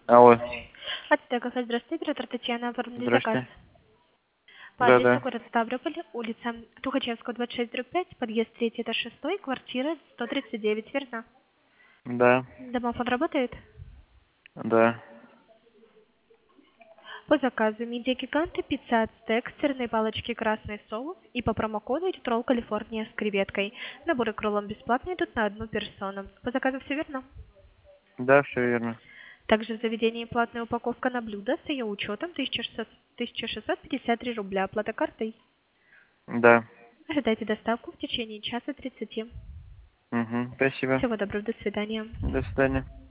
Алло, Аттека, здравствуйте, оператор Татьяна, оформили заказ. здрасте. По адресу Да-да, город Ставрополь, улица Тухачевского, 26/5, подъезд 3, этаж 6, квартира 139, верно? да, Домофон работает? да. По заказу мидия гиганты, пицца ацтек, сырные палочки, красный соус и по промокоду идет ролл Калифорния с креветкой. Наборы к роллам бесплатно идут на одну персону. По заказу все верно? Да, все верно. Также в заведении платная упаковка на блюдо с ее учетом 1653 рубля. Оплата картой. Да. Ожидайте доставку в течение часа 30. Угу, спасибо. Всего доброго, до свидания. До свидания.